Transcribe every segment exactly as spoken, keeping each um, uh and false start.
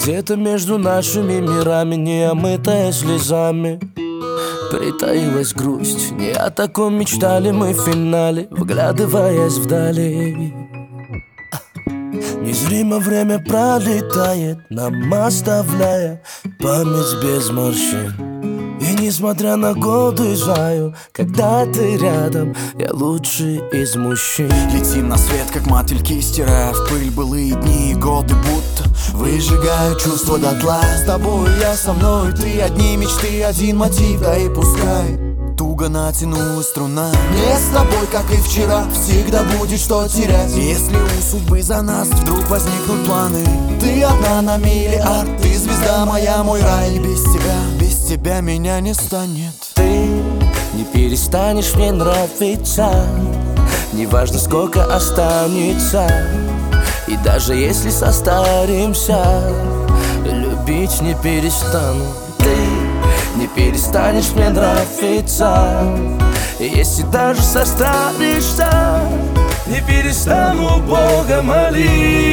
Где-то между нашими мирами, не омытая слезами, притаилась грусть. Не о таком мечтали мы в финале, вглядываясь вдали. Незримо время пролетает, нам оставляя память без морщин. И несмотря на годы, знаю, когда ты рядом, я лучший из мужчин. Летим на свет, как мотыльки, стирая в пыль былые дни и годы, будто выжигаю чувства дотла. С тобой я, со мной ты, одни мечты, один мотив, да и пускай туго натянулась струна. Мне с тобой, как и вчера, всегда будет что терять. Если у судьбы за нас вдруг возникнут планы, ты одна на миллиард, ты звезда моя, мой рай. И без тебя, без тебя меня не станет. Ты не перестанешь мне нравиться, неважно сколько останется. И даже если состаримся, любить не перестану. Ты не перестанешь мне нравиться, и если даже состаришься, не перестану Бога молить.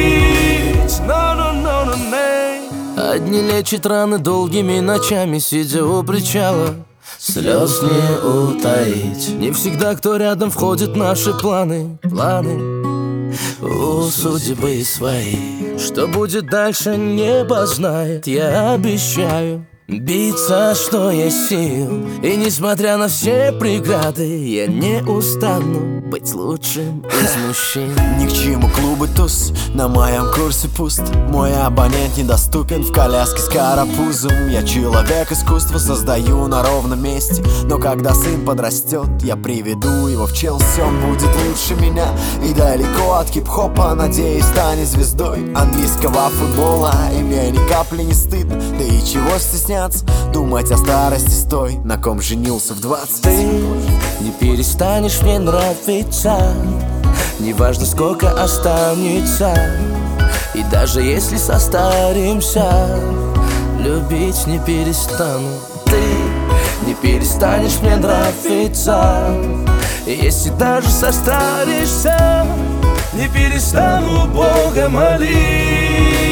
No, no, no, no, no. Одни лечат раны долгими ночами, сидя у причала, слез не утаить. Не всегда кто рядом входит в наши планы, планы у судьбы своей. Что будет дальше, небо знает, я обещаю биться, что есть сил. И несмотря на все преграды, я не устану быть лучшим из мужчин. Ни к чему клубы туз, на моем курсе пуст. Мой абонент недоступен в коляске с карапузом. Я человек искусства, создаю на ровном месте. Но когда сын подрастет, я приведу его в Челси. Он будет лучше меня и далеко от хип-хопа, надеюсь, станет звездой английского футбола. И мне ни капли не стыдно, да и чего стесняться, думать о старости с той, на ком женился в двадцать. Ты не перестанешь мне нравиться, неважно сколько останется. И даже если состаримся, любить не перестану. Ты не перестанешь мне нравиться, и если даже состаришься, не перестану Бога молить.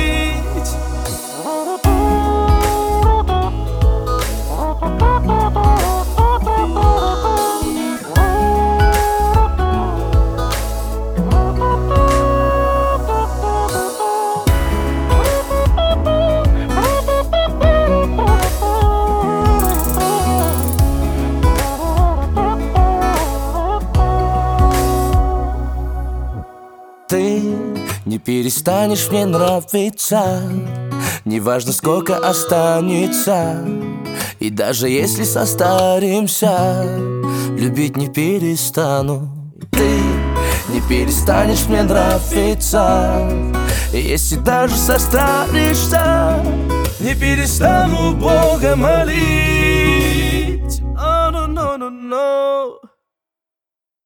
Ты не перестанешь мне нравиться, неважно сколько останется. И даже если состаримся, любить не перестану. Ты не перестанешь мне нравиться, и если даже состаришься, не перестану Бога молить. Oh, no, no, no, no.